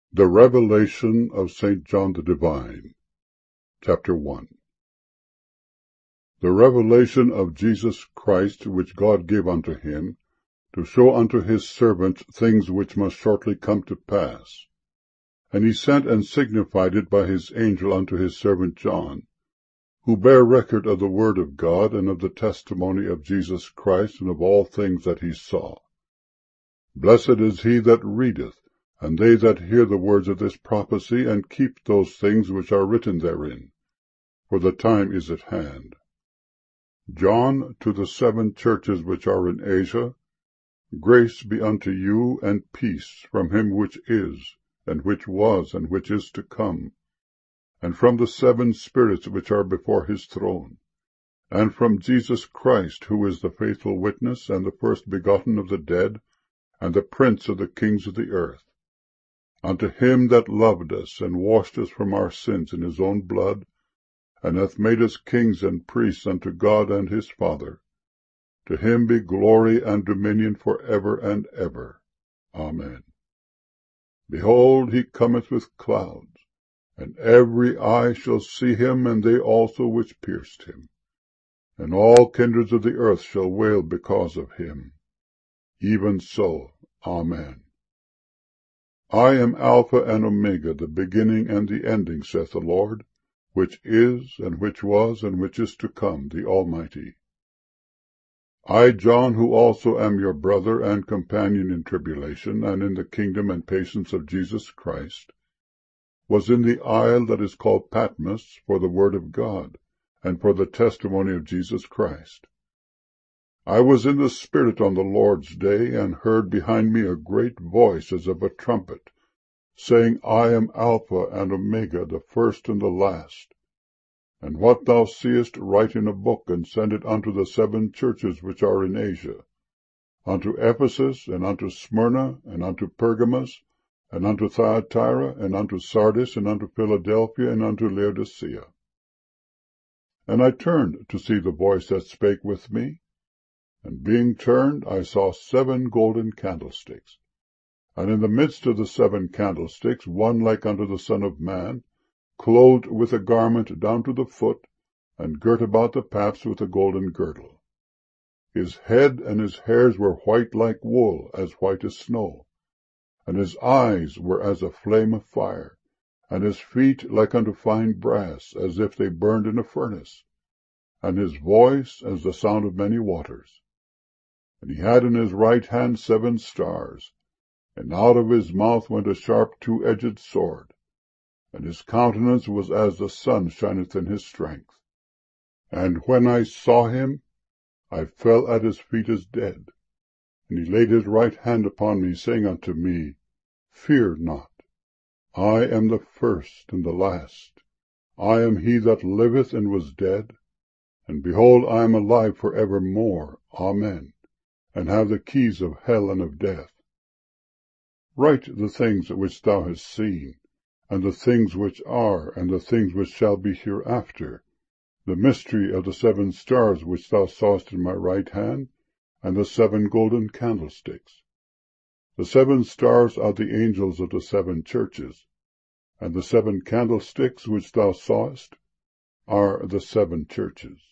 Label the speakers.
Speaker 1: The Revelation of St. John the Divine, Chapter 1. The revelation of Jesus Christ, which God gave unto him, to show unto his servants things which must shortly come to pass. And he sent and signified it by his angel unto his servant John, who bare record of the word of God, and of the testimony of Jesus Christ, and of all things that he saw. Blessed is he that readeth, and they that hear the words of this prophecy, and keep those things which are written therein, for the time is at hand. John, to the 7 churches which are in Asia, grace be unto you, and peace from him which is, and which was, and which is to come, and from the 7 spirits which are before his throne, and from Jesus Christ, who is the faithful witness, and the first begotten of the dead, and the prince of the kings of the earth. Unto him that loved us, and washed us from our sins in his own blood, and hath made us kings and priests unto God and his Father, to him be glory and dominion for ever and ever. Amen. Behold, he cometh with clouds, and every eye shall see him, and they also which pierced him. And all kindreds of the earth shall wail because of him. Even so. Amen. I am Alpha and Omega, the beginning and the ending, saith the Lord, which is, and which was, and which is to come, the Almighty. I, John, who also am your brother and companion in tribulation, and in the kingdom and patience of Jesus Christ, was in the isle that is called Patmos for the word of God, and for the testimony of Jesus Christ. I was in the Spirit on the Lord's day, and heard behind me a great voice as of a trumpet, saying, I am Alpha and Omega, the first and the last. And what thou seest write in a book, and send it unto the 7 churches which are in Asia, unto Ephesus, and unto Smyrna, and unto Pergamos, and unto Thyatira, and unto Sardis, and unto Philadelphia, and unto Laodicea. And I turned to see the voice that spake with me, and being turned, I saw 7 golden candlesticks, and in the midst of the 7 candlesticks one like unto the Son of Man, clothed with a garment down to the foot, and girt about the paps with a golden girdle. His head and his hairs were white like wool, as white as snow, and his eyes were as a flame of fire, and his feet like unto fine brass, as if they burned in a furnace, and his voice as the sound of many waters. And he had in his right hand 7 stars, and out of his mouth went a sharp 2-edged sword, and his countenance was as the sun shineth in his strength. And when I saw him, I fell at his feet as dead. And he laid his right hand upon me, saying unto me, Fear not. I am the first and the last. I am he that liveth and was dead, and behold, I am alive for evermore. Amen. And have the keys of hell and of death. Write the things which thou hast seen, and the things which are, and the things which shall be hereafter, the mystery of the 7 stars which thou sawest in my right hand, and the 7 golden candlesticks. The 7 stars are the angels of the 7 churches, and the 7 candlesticks which thou sawest are the 7 churches.